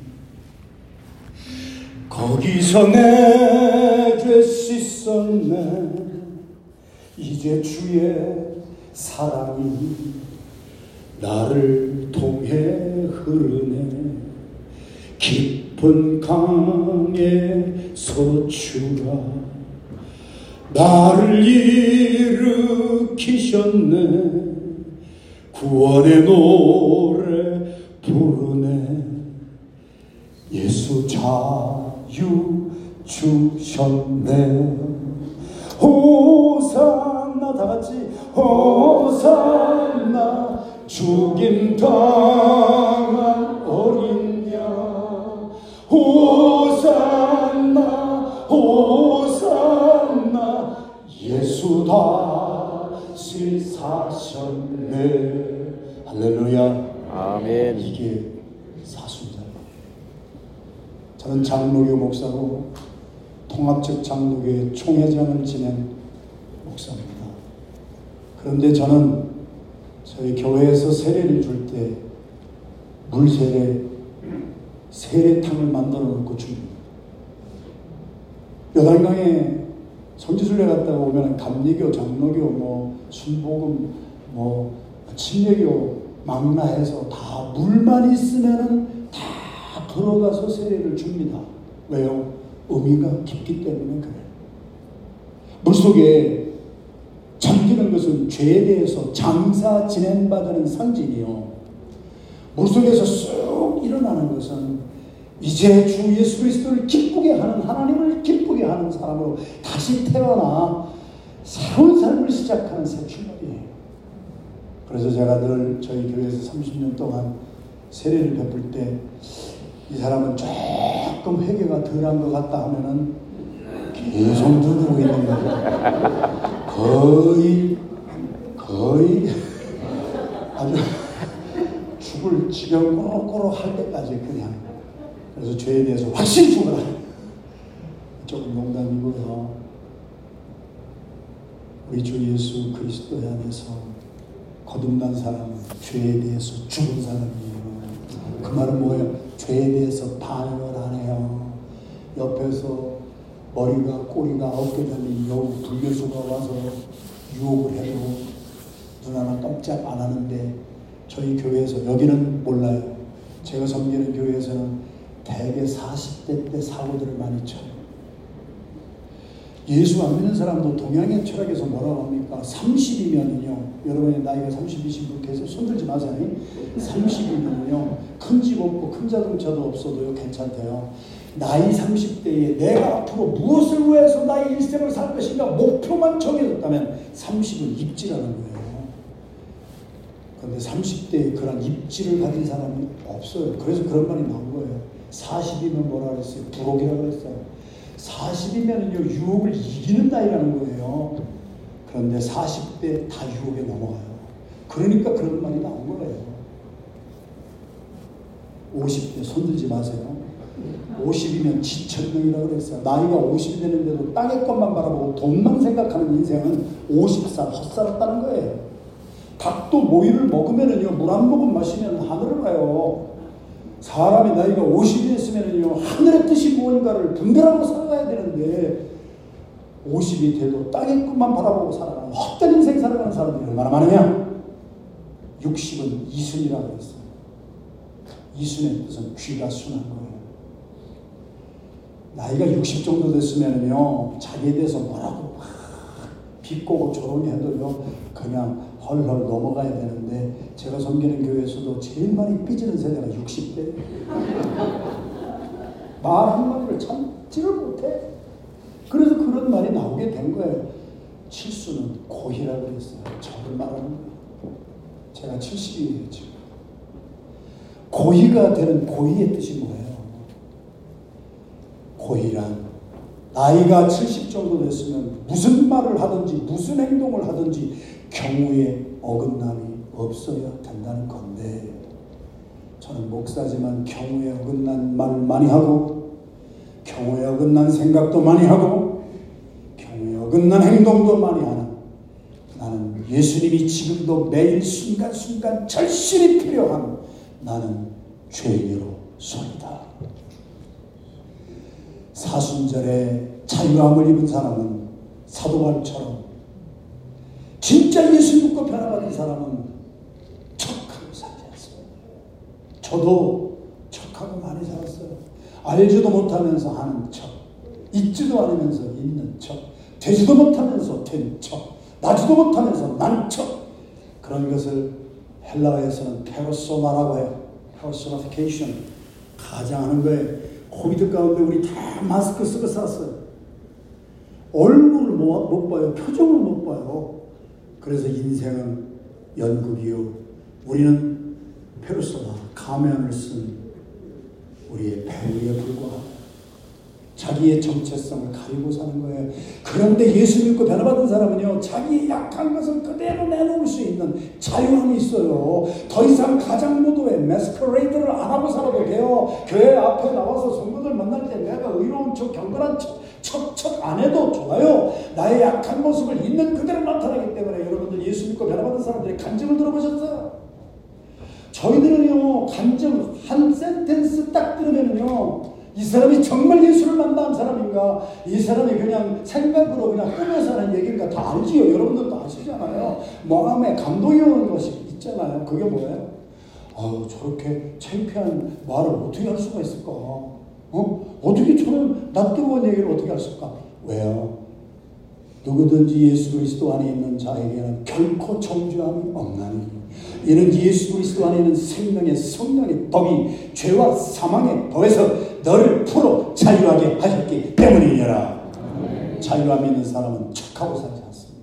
거기서 내 죄 씻었네. 이제 주의 사랑이 나를 통해 흐르네. 깊은 강에서 주가 나를 일으키셨네. 구원의 노래 부르네. 예수 자유 주셨네. 호산나, 다 같이 호산나, 죽임 당한 어린 양 호산나 호산나 예수 다시 사셨네. 할렐루야. 아멘. 이게 사순자예요. 저는 장로교 목사로 통합적 장로교의 총회장을 지낸 목사입니다. 그런데 저는 저희 교회에서 세례를 줄 때 물세례, 세례탕을 만들어 놓고 줍니다. 요단강에 성지순례 갔다가 오면 감리교, 장로교, 순복음, 침례교 망라해서 다 물만 있으면은 다 들어가서 세례를 줍니다. 왜요? 의미가 깊기 때문에 그래요. 물속에 잠기는 것은 죄에 대해서 장사 진행받는 상징이요. 물속에서 쑥 일어나는 것은 이제 주 예수 그리스도를 기쁘게 하는, 하나님을 기쁘게 하는 사람으로 다시 태어나 새로운 삶을 시작하는 새 출발이에요. 그래서 제가 늘 저희 교회에서 30년 동안 세례를 베풀 때 이 사람은 조금 회개가 덜한 것 같다 하면은 계속 누르고 있는 거예요. 거의 아주 죽을 지경 꼬록꼬록 할 때까지 그냥. 그래서 죄에 대해서 확실히 죽어라. 조금 농담이고요. 우리 주 예수 그리스도 안에서 거듭난 사람은 죄에 대해서 죽은 사람이에요. 그 말은 뭐예요? 죄에 대해서 반응을 안 해요. 옆에서 머리가 꼬리가 어깨 달린 여우 불교수가 와서 유혹을 해도 눈 하나 깜짝 안 하는데 저희 교회에서, 여기는 몰라요. 제가 섬기는 교회에서는 대개 40대 때 사고들을 많이 쳐요. 예수 안 믿는 사람도 동양의 철학에서 뭐라고 합니까? 30이면은요, 여러분의 나이가 30이신 분 계세요? 손들지 마세요. 30이면은요, 큰 집 없고 큰 자동차도 없어도요, 괜찮대요. 나이 30대에 내가 앞으로 무엇을 위해서 나의 일생을 살 것인가 목표만 정해졌다면 30은 입지라는 거예요. 그런데 30대에 그런 입지를 가진 사람이 없어요. 그래서 그런 말이 나온 거예요. 40이면 뭐라 그랬어요? 부록이라고 그랬어요. 40이면은요, 유혹을 이기는 나이라는 거예요. 그런데 40대 다 유혹에 넘어가요. 그러니까 그런 말이 나온 거예요. 50대 손들지 마세요. 50이면 지천명이라고 그랬어요. 나이가 50이 되는데도 땅의 것만 바라보고 돈만 생각하는 인생은 50살 헛살았다는 거예요. 닭도 모이를 먹으면은요, 물 한 모금 마시면 하늘을 가요. 사람의 나이가 50이 됐으면은요, 하늘의 뜻이 무언가를 분별하고 살아가야 되는데 50이 돼도 땅의 것만 바라보고 살아가는 헛된 인생 살아가는 사람들이 얼마나 많으냐? 60은 이순이라고 했어요. 이순의 뜻은 귀가 순한 거예요. 나이가 60 정도 됐으면은요, 자기에 대해서 뭐라고 막 비꼬고 조롱이 해도요, 그냥 헐헐 넘어가야 되는데, 제가 섬기는 교회에서도 제일 많이 삐지는 세대가 60대. 말 한마디를 참지를 못해. 그래서 그런 말이 나오게 된 거예요. 칠수는 고희라고 했어요. 저를 말하는 거예요. 제가 70이에요, 지금. 고희가 되는 고희의 뜻이 뭐예요? 고희란 나이가 70 정도 됐으면 무슨 말을 하든지 무슨 행동을 하든지 경우에 어긋남이 없어야 된다는 건데, 저는 목사지만 경우에 어긋난 말을 많이 하고, 경우에 어긋난 생각도 많이 하고, 경우에 어긋난 행동도 많이 하는, 나는 예수님이 지금도 매일 순간순간 절실히 필요한 나는 죄인으로소이다. 사순절에 자유함을 입은 사람은 사도바울처럼, 진짜 예수 믿고 변화받은 사람은 척하고 살지 않습니다. 저도 척하고 많이 살았어요. 알지도 못하면서 하는 척, 있지도 않으면서 있는 척, 되지도 못하면서 된 척, 나지도 못하면서 난 척. 그런 것을 헬라어에서는 페르소나라고 해요. 퍼소니피케이션, 가장하는 거예요. 코비드 가운데 우리 다 마스크 쓰고 살았어요. 얼굴을 못 봐요. 표정을 못 봐요. 그래서 인생은 연극이요, 우리는 페르소나, 가면을 쓴 우리의 배우에 불과하고 자기의 정체성을 가리고 사는 거예요. 그런데 예수 믿고 변화받은 사람은요, 자기의 약한 것을 그대로 내놓을 수 있는 자유함이 있어요. 더 이상 가장 모도의 매스커레이드를 안 하고 살아도 돼요. 교회 앞에 나와서 성도들 만날 때 내가 의로운 척, 경건한 척 안 해도 좋아요. 나의 약한 모습을 있는 그대로 나타나기 때문에 여러분들 예수 믿고 변화받은 사람들의 간증을 들어보셨어요? 저희들은요, 간증 한 센텐스 딱 들으면요, 이 사람이 정말 예수를 만난 사람인가, 이 사람이 그냥 생각으로 그냥 꾸며서 하는 얘기인가 다 알지요. 여러분들도 아시잖아요. 마음에 감동이 오는 것이 있잖아요. 그게 뭐예요? 저렇게 창피한 말을 어떻게 할 수가 있을까? 어떻게 저런 낯뜨거운 얘기를 어떻게 할 수 있을까? 왜요? 누구든지 예수 그리스도 안에 있는 자에게는 결코 정죄함이 없나니 이는 예수 그리스도 안에 있는 생명의 성령의 법이 죄와 사망의 법에서 너를 풀어 자유하게 하셨기 때문이니라. 자유함 있는 사람은 척하고 살지 않습니다.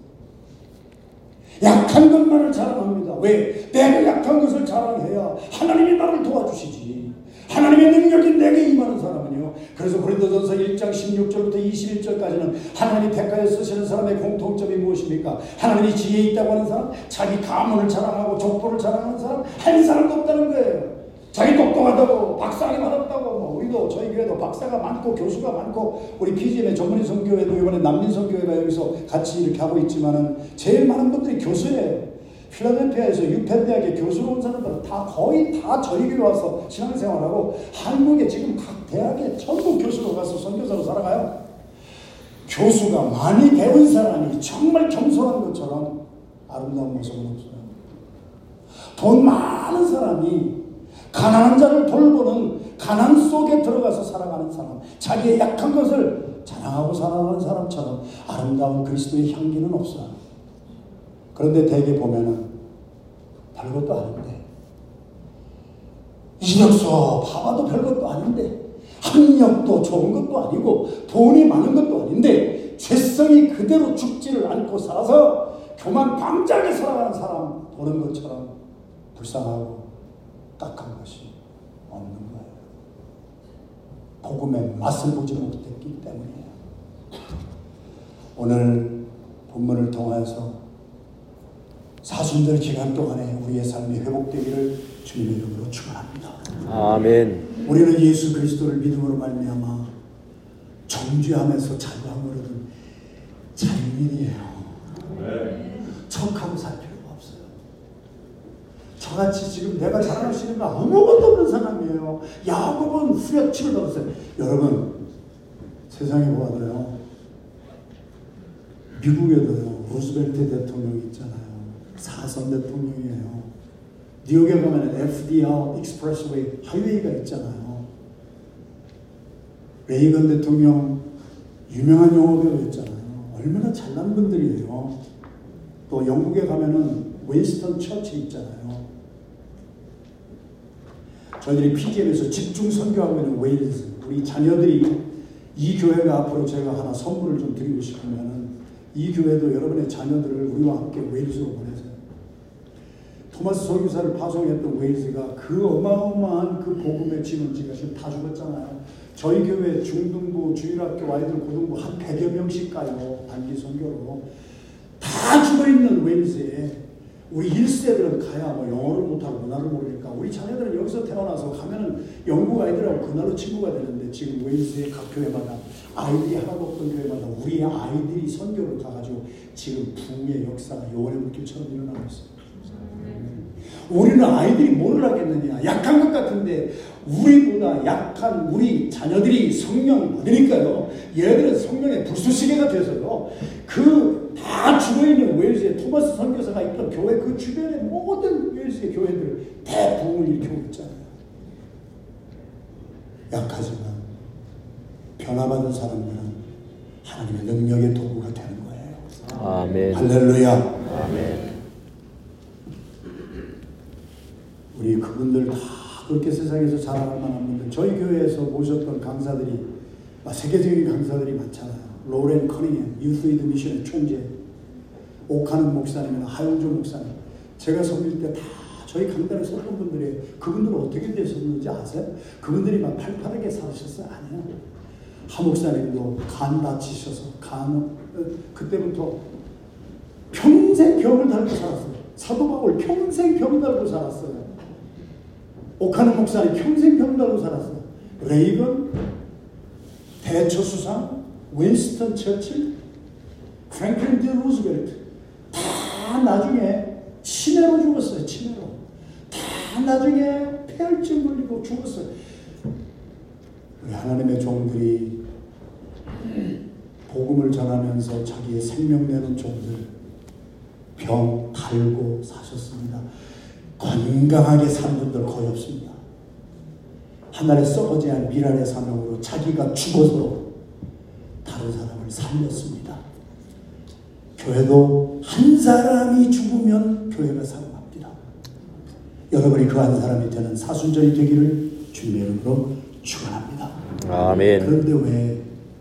약한 것만을 자랑합니다. 왜? 내가 약한 것을 자랑해야 하나님이 나를 도와주시지. 하나님의 능력이 내게 임하는 사람은요. 그래서 고린도전서 1장 16절부터 21절까지는 하나님이 택하여 쓰시는 사람의 공통점이 무엇입니까? 하나님이 지혜 있다고 하는 사람, 자기 가문을 자랑하고 족보를 자랑하는 사람 한 사람도 없다는 거예요. 자기 똑똑하다고 박사학위 받았다고 우리도 저희 교회도 박사가 많고 교수가 많고 우리 PGM의 전문인 선교회도 이번에 난민 선교회가 여기서 같이 이렇게 하고 있지만은 제일 많은 분들이 교수예요. 필라델피아에서 유펜대학의 교수로 온 사람들은 거의 다 저희 교회 와서 신앙생활하고 한국에 지금 각 대학에 전부 교수로 가서 선교사로 살아가요. 교수가 많이 배운 사람이 정말 겸손한 것처럼 아름다운 모습은 없어요. 돈 많은 사람이 가난한 자를 돌보는 가난 속에 들어가서 살아가는 사람, 자기의 약한 것을 자랑하고 살아가는 사람처럼 아름다운 그리스도의 향기는 없어요. 그런데 대개 보면은 별것도 아닌데, 이력서 봐봐도 별것도 아닌데, 학력도 좋은 것도 아니고 돈이 많은 것도 아닌데 죄성이 그대로 죽지를 않고 살아서 교만 방장에 살아가는 사람 보는 것처럼 불쌍하고 딱한 것이 없는 거예요. 복음의 맛을 보지 못했기 때문이에요. 오늘 본문을 통해서 사순절 기간 동안에 우리의 삶이 회복되기를 주님의 이름으로 축원합니다. 아멘. 우리는 예수 그리스도를 믿음으로 말미암아 정죄함에서 자유함을 얻은 자유인이에요. 척하고 살 필요가 없어요. 저같이 지금 내가 자랑할 수 있는 거 아무것도 없는 사람이에요. 야곱은 후려치를 넣었어요. 여러분, 세상에 보아도요, 미국에도요, 루스벨트 대통령이 있잖아요. 사선 대통령이에요. 뉴욕에 가면 FDR 익스프레스웨이 하이웨이가 있잖아요. 레이건 대통령 유명한 영화배우 있잖아요. 얼마나 잘난 분들이에요. 또 영국에 가면은 윈스턴 처치 있잖아요. 저희들이 PGM에서 집중 선교하고 있는 웨일즈, 우리 자녀들이 이 교회가 앞으로 제가 하나 선물을 좀 드리고 싶으면은 이 교회도 여러분의 자녀들을 우리와 함께 웨일즈로 보내세요. 토마스 설교사를 파송했던 웨일즈가 그 어마어마한 그 복음의 진원지가 지금 다 죽었잖아요. 저희 교회 중등부, 주일학교, 아이들 고등부 한 100여 명씩 가요. 단기 선교로. 다 죽어있는 웨일즈에 우리 1세들은 가야 영어를 못하고 문화를 모르니까 우리 자녀들은 여기서 태어나서 가면은 영국 아이들하고 그날로 친구가 되는데 지금 웨일즈의 각 교회마다 아이들이 하나도 없던 교회마다 우리의 아이들이 선교를 가가지고 지금 부흥의 역사가 요한의 물길처럼 일어나고 있어요. 우리는 아이들이 뭐를 하겠느냐. 약한 것 같은데 우리보다 약한 우리 자녀들이 성령이 많으니까요. 얘들은 성령의 불쏘시개가 돼서요. 그 다 죽어있는 웨일즈의 토마스 선교사가 있던 교회 그 주변의 모든 웨일즈의 교회들 대부흥을 일으키고 있잖아요. 약하지만 변화받은 사람들은 하나님의 능력의 도구가 되는 거예요. 아멘. 할렐루야. 아멘. 우리 그분들 다 그렇게 세상에서 자랑할 만한 분들, 저희 교회에서 모셨던 강사들이 세계적인 강사들이 많잖아요. 로렌 커닝햄, 유스이드 미션의 총재, 오카는 목사님이나 하용조 목사님, 제가 섬길 때 다 저희 강단에 섰던 분들이에요. 그분들은 어떻게 되셨는지 아세요? 그분들이 막 팔팔하게 살으셨어요? 아니요. 한 목사님도 간 다치셔서 그때부터 평생 병을 달고 살았어요. 사도 바울 평생 병 달고 살았어요. 오카노 목사님 평생 병 달고 살았어요. 레이건, 대처수상, 윈스턴 처칠, 프랭클린 디 루즈벨트 다 나중에 치매로 죽었어요. 치매로. 다 나중에 폐혈증 걸리고 죽었어요. 우리 하나님의 종들이 복음을 전하면서 자기의 생명 내는 종들 병 달고 사셨습니다. 건강하게 산 분들 거의 없습니다. 하늘에 썩어지 않은 미랄의 사명으로 자기가 죽어서 다른 사람을 살렸습니다. 교회도 한 사람이 죽으면 교회가 살아납니다. 여러분이 그 한 사람이 되는 사순절이 되기를 주님의 이름으로 축원합니다. 아멘. 그런데 왜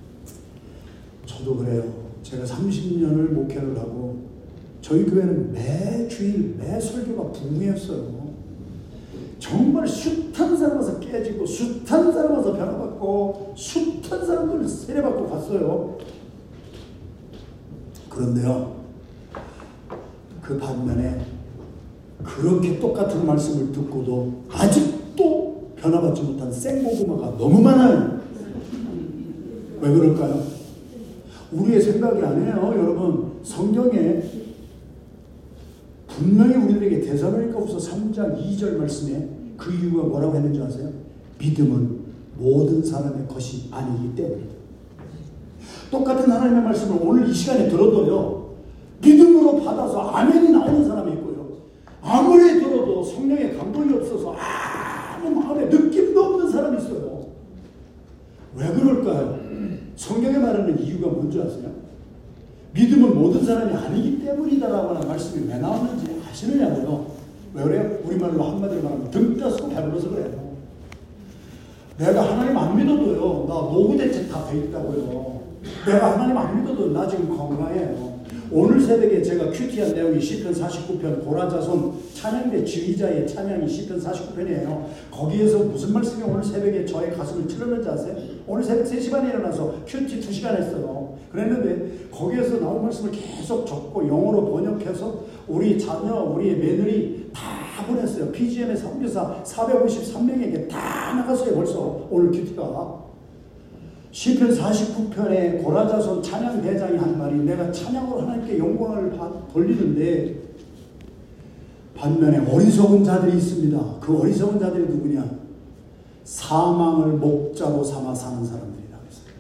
저도 그래요. 제가 30년을 목회를 하고 저희 교회는 매 주일 매 설교가 붐이었어요. 정말 숱한 사람 와서 깨지고 숱한 사람 와서 변화받고 숱한 사람들 세례받고 갔어요. 그런데요, 그 반면에 그렇게 똑같은 말씀을 듣고도 아직도 변화받지 못한 생고구마가 너무 많아요. 왜 그럴까요? 우리의 생각이 아니에요. 여러분, 성경에 분명히 우리들에게 데살로니가후서 3장 2절 말씀에 그 이유가 뭐라고 했는지 아세요? 믿음은 모든 사람의 것이 아니기 때문이다. 똑같은 하나님의 말씀을 오늘 이 시간에 들어도요, 믿음으로 받아서 아멘이 나오는 사람이 있고요, 아무리 들어도 성령의 감동이 없어서 아무 마음에 느낌도 없는 사람이 있어요. 왜 그럴까요? 성경에 말하는 이유가 뭔지 아세요? 믿음은 모든 사람이 아니기 때문이다라고 하는 말씀이 왜 나오는지 아시느냐고요? 왜 그래요? 우리말로 한마디로 말하면 등 떠서 배불러서 그래요. 내가 하나님 안 믿어도요, 나 노후 대책 다 돼 있다고요. 내가 하나님 안 믿어도 나 지금 건강해요. 오늘 새벽에 제가 큐티한 내용이 시편 49편 고라자손 찬양대 지휘자의 찬양이 시편 49편이에요. 거기에서 무슨 말씀이 오늘 새벽에 저의 가슴을 찔렀는지 아세요? 오늘 새벽 3시 반에 일어나서 큐티 2시간 했어요. 그랬는데 거기에서 나온 말씀을 계속 적고 영어로 번역해서 우리 자녀, 우리 며느리 다 보냈어요. PGM의 선교사 453명에게 다 나갔어요. 벌써 오늘 큐티가. 시편 49편에 고라자손 찬양 대장이 한 말이, 내가 찬양으로 하나님께 영광을 돌리는데 반면에 어리석은 자들이 있습니다. 그 어리석은 자들이 누구냐? 사망을 목자로 삼아 사는 사람들이라고 했어요.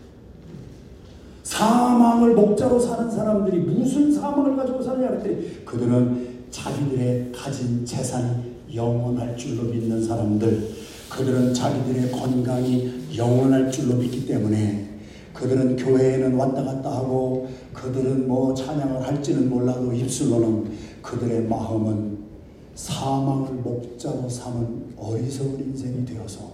사망을 목자로 사는 사람들이 무슨 사망을 가지고 사느냐 그랬더니 그들은 자기들의 가진 재산이 영원할 줄로 믿는 사람들, 그들은 자기들의 건강이 영원할 줄로 믿기 때문에 그들은 교회에는 왔다 갔다 하고 그들은 뭐 찬양을 할지는 몰라도 입술로는 그들의 마음은 사망을 목자로 삼은 어리석은 인생이 되어서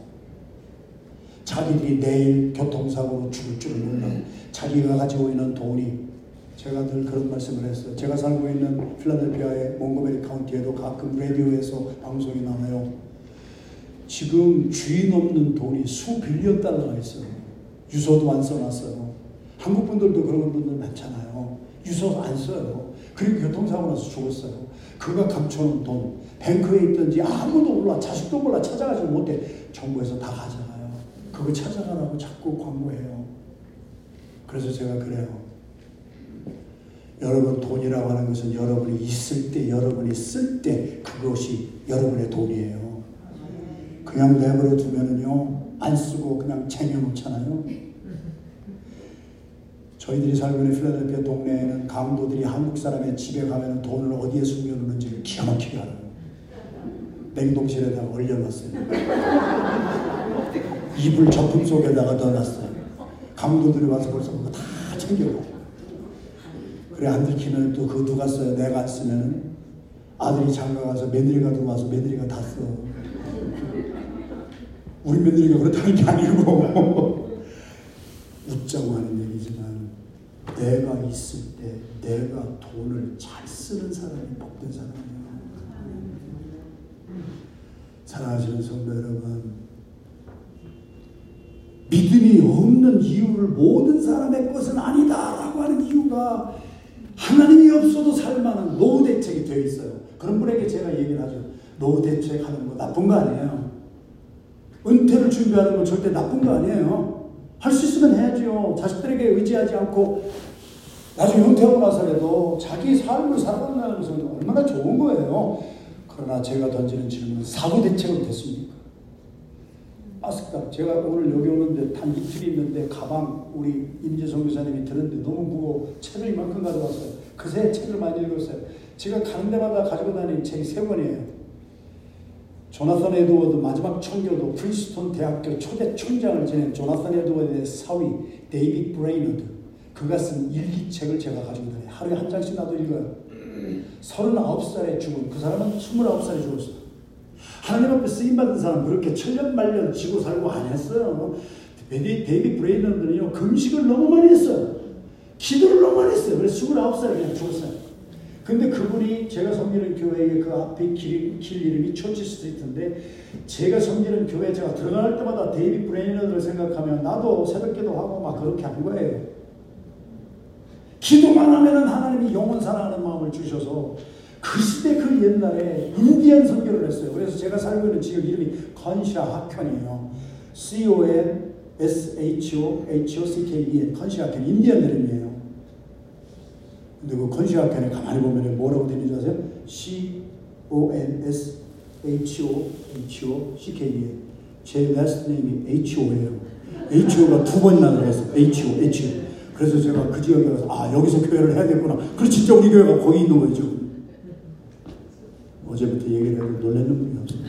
자기들이 내일 교통사고로 죽을 줄을 몰라 자기가 가지고 있는 돈이, 제가 늘 그런 말씀을 했어요. 제가 살고 있는 필라델피아의 몽고메리 카운티에도 가끔 라디오에서 방송이 나와요. 지금 주인 없는 돈이 수 빌리언 달러가 있어요. 유서도 안 써놨어요. 한국 분들도 그런 분들 많잖아요. 유서 안 써요. 그리고 교통사고 나서 죽었어요. 그가 감춰놓은 돈, 뱅크에 있든지 아무도 몰라, 자식도 몰라, 찾아가지 못해. 정부에서 다 가져가요. 그거 찾아가라고 자꾸 광고해요. 그래서 제가 그래요. 여러분, 돈이라고 하는 것은 여러분이 있을 때, 여러분이 쓸 때 그것이 여러분의 돈이에요. 그냥 내버려 두면은요, 안 쓰고 그냥 쟁여놓잖아요. 저희들이 살고 있는 필라델피아 동네에는 강도들이 한국 사람의 집에 가면 돈을 어디에 숨겨놓는지를 기가 막히게 알아요. 냉동실에다가 얼려놨어요. 이불 접품 속에다가 넣어놨어요. 강도들이 와서 벌써 그거 다 챙겨가요. 그래, 안 들키면 또 그거 누가 써요? 내가 안 쓰면 아들이 장가 가서 며느리가 들어와서 며느리가 다 써. 우리 며느리가 그렇다는 게 아니고 웃자고 하는 얘기지만 내가 있을 때 내가 돈을 잘 쓰는 사람이 복된 사람이에요. 사랑하시는 성도 여러분, 믿음이 없는 이유를 모든 사람의 것은 아니다라고 하는 이유가 하나님이 없어도 살만한 노후 대책이 되어 있어요. 그런 분에게 제가 얘기를 하죠. 노후 대책하는 거 나쁜 거 아니에요. 은퇴를 준비하는 건 절대 나쁜 거 아니에요. 할 수 있으면 해야죠. 자식들에게 의지하지 않고 나중에 은퇴하고 나서라도 자기 삶을 살아간다는 것은 얼마나 좋은 거예요. 그러나 제가 던지는 질문은 사후 대책은 됐습니까? 아스까 제가 오늘 여기 오는데 단 이틀이 있는데 가방 우리 임재성 교사님이 들었는데 너무 무거워 책을 이만큼 가져왔어요. 그새 책을 많이 읽었어요. 제가 가는 데마다 가지고 다니는 책이 3권이에요. 조나선 에드워드 마지막 총교도 프린스턴 대학교 초대 총장을 지낸 조나선 에드워드의 사위 데이빗 브레이너드, 그가 쓴 일기책을 제가 가지고 다녀요. 하루에 한 장씩 나도 읽어요. 39살에 죽은 그 사람은 29살에 죽었어요. 하나님 앞에 쓰임받은 사람 그렇게 천년만년 지고 살고 안 했어요. 데이빗 브레이너드는요, 금식을 너무 많이 했어요. 기도를 너무 많이 했어요. 그래서 29살에 그냥 죽었어요. 근데 그분이 제가 섬기는 교회의 그 앞에 길 이름이 처치 스트리트인데, 제가 섬기는 교회 제가 들어갈 때마다 데이빗 브레이너드를 생각하면 나도 새벽기도 하고 막 그렇게 한 거예요. 기도만 하면은 하나님이 영원 사랑하는 마음을 주셔서 그 시대 그 옛날에 인디안 선교를 했어요. 그래서 제가 살고 있는 지역 이름이 컨시아 하켄이에요. CONSHOCKEN 컨시아 하켄, 인디안 이름이에요. 근데 그 컨시아 하켄에 가만히 보면 뭐라고 되는지 아세요? CONSHOCKEN. 제 last name이 HO예요. HO가 2번이나 들어갔어요. HO. 그래서 제가 그 지역에 가서 여기서 교회를 해야겠구나. 그래서 진짜 우리 교회가 거기 있는 거예요 지금. 어제부터 얘기를 해도 놀라는 분이 없어요.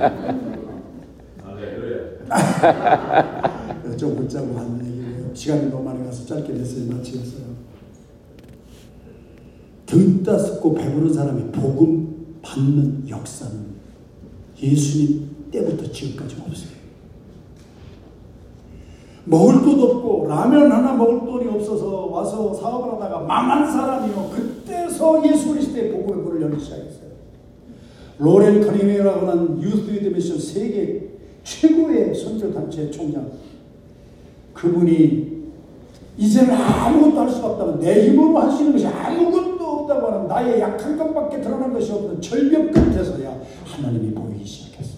좀 붙자고 하는 얘기예요. 시간이 너무 많이 가서 짧게 메시지 마치겠어요. 등 따숩고 배부른 사람이 복음 받는 역사는 예수님 때부터 지금까지 없어요. 먹을 돈 없고 라면 하나 먹을 돈이 없어서 와서 사업을 하다가 망한 사람이요, 그때서 예수 그리스도의 복음의 문을 열기 시작했어요. 로렌 커닝웨이라고 하는 유스 위드 미션 세계 최고의 선교단체 총장, 그분이 이제는 아무것도 할 수가 없다면, 내 힘으로 할 수 있는 것이 아무것도 없다고 하는, 나의 약한 것밖에 드러난 것이 없는 절벽 끝에서야 하나님이 보이기 시작했어요.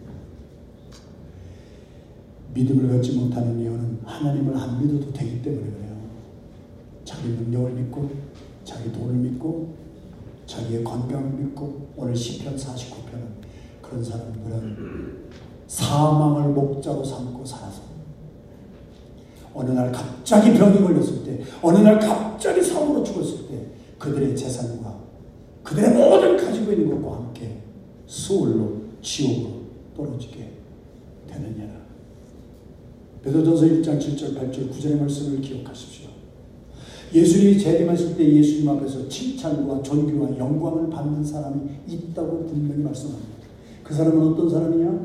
믿음을 갖지 못하는 이유는 하나님을 안 믿어도 되기 때문에 그래요. 자기 능력을 믿고, 자기 돈을 믿고, 자기의 건강을 믿고. 오늘 시편 49편은 그런 사람들은 사망을 목자로 삼고 살아서 어느 날 갑자기 병이 걸렸을 때, 어느 날 갑자기 사고로 죽었을 때 그들의 재산과 그들의 모든 가지고 있는 것과 함께 수월로 지옥으로 떨어지게 되느냐라. 베드로전서 1장 7절 8절 9절의 말씀을 기억하십시오. 예수님이 재림하실 때 예수님 앞에서 칭찬과 존귀와 영광을 받는 사람이 있다고 분명히 말씀합니다. 그 사람은 어떤 사람이냐?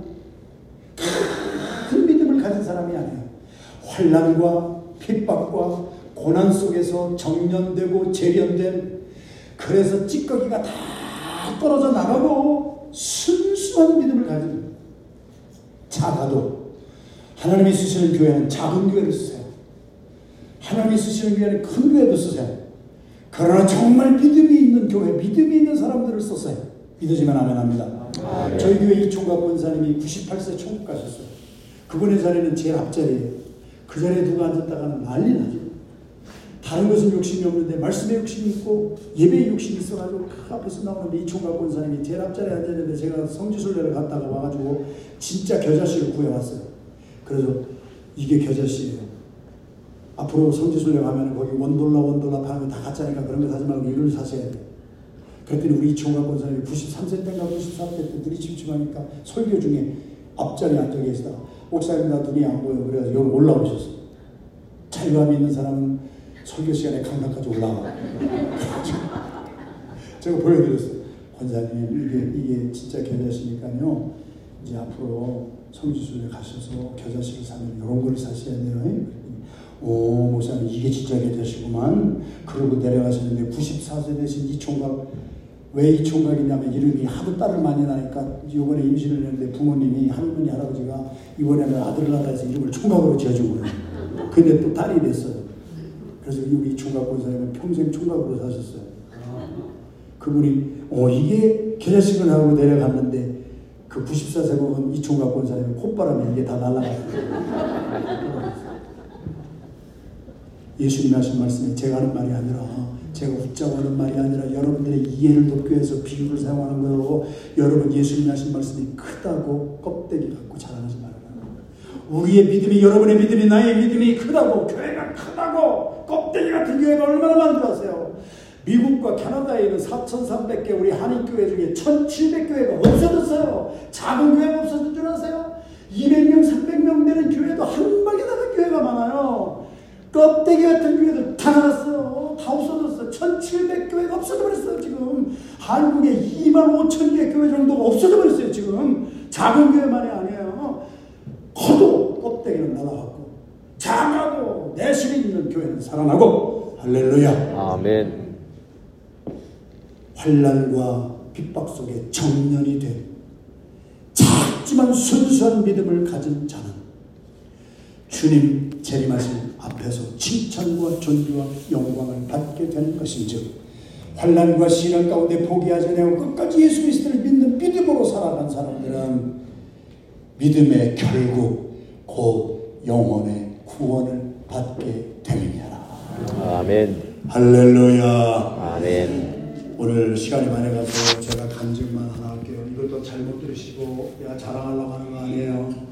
큰 믿음을 가진 사람이 아니에요. 환난과 핍박과 고난 속에서 정련되고 재련된, 그래서 찌꺼기가 다 떨어져 나가고 순수한 믿음을 가진, 작아도 하나님이 쓰시는 교회는 작은 교회를 쓰세요. 하나님이 쓰시는 교회는 큰 교회도 쓰세요. 그러나 정말 믿음이 있는 교회, 믿음이 있는 사람들을 썼어요. 믿으시면 아멘 합니다. 저희 교회 이총각 권사님이 98세 천국 가셨어요. 그분의 자리는 제일 앞자리예요. 그 자리에 누가 앉았다가는 난리 나죠. 다른 것은 욕심이 없는데 말씀에 욕심이 있고 예배에 욕심이 있어가지고 그 앞에서 나오는데 이총각 권사님이 제일 앞자리에 앉았는데, 제가 성지순례를 갔다가 와가지고 진짜 겨자씨를 구해왔어요. 그래서 이게 겨자씨예요. 앞으로 성지순례 가면 거기 원돌라 파는 다 가짜니까 그런 거 사지 말고 이걸 사셔야 돼요. 그랬더니 우리 이총각 권사님이 93세 때인가 94세 때 눈이 침침하니까 설교 중에 앞자리에 앉아 계시다가 목사님 나 눈이 안 보여. 그래서 여기 올라오셨어요. 자유함이 있는 사람은 설교 시간에 강당까지 올라와. 제가 보여드렸어요. 권사님 이게 진짜 겨자씨니까요, 이제 앞으로 성지순례 가셔서 겨자씨를 사면 이런 걸 사셔야 돼요. 오, 목사님 이게 진짜 겨자씨구만. 그러고 내려가시는데 94세 되신 이총각 왜 이 총각이냐면 이름이 하도 딸을 많이 낳으니까 이번에 임신을 했는데 부모님이 할머니 할아버지가 이번에는 아들을 낳아서 해서 이름을 총각으로 지어준 거예요. 근데 또 딸이 됐어요. 그래서 우리 총각 권사님은 평생 총각으로 사셨어요. 그분이 이게 개자식을 하고 내려갔는데 그 94세 먹은 이 총각 권사님은 콧바람에 이게 다 날아갔어요. 예수님이 하신 말씀에 제가 하는 말이 아니라 제가 웃자고 하는 말이 아니라 여러분들의 이해를 돕기 위해서 비유를 사용하는 거고, 여러분 예수님이 하신 말씀이 크다고 껍데기 갖고 자랑하지 말아요. 우리의 믿음이, 여러분의 믿음이, 나의 믿음이 크다고, 교회가 크다고 껍데기 같은 교회가 얼마나 많은 줄 아세요? 미국과 캐나다에 있는 4,300개 우리 한인교회 중에 1,700교회가 없어졌어요. 작은 교회가 없어진 줄 아세요? 200명, 300명 되는 교회도 한방에다가 교회가 많아요. 껍데기 같은 교회들 다 나갔어요. 다 없어졌어요. 1,700교회가 없어져 버렸어요. 지금 한국에 25,000개 교회 정도가 없어져 버렸어요. 지금 작은 교회만이 아니에요. 커도 껍데기는 날아가고 작아도 내실이 있는 교회는 살아나고. 할렐루야. 아멘. 환난과 핍박 속에 청년이 된 작지만 순수한 믿음을 가진 자는 주님 재림하신 앞에서 칭찬과 존귀와 영광을 받게 되는 것인즉, 환난과 시련 가운데 포기하지 않고 끝까지 예수 그리스도를 믿는 믿음으로 살아간 사람들은 믿음의 결국 곧 영혼의 구원을 받게 되느니라. 아멘. 할렐루야. 아멘. 오늘 시간이 많이 가서 제가 간증만 하나 할게요. 이것도 잘못 들으시고 내가 자랑하려고 하는 거 아니에요.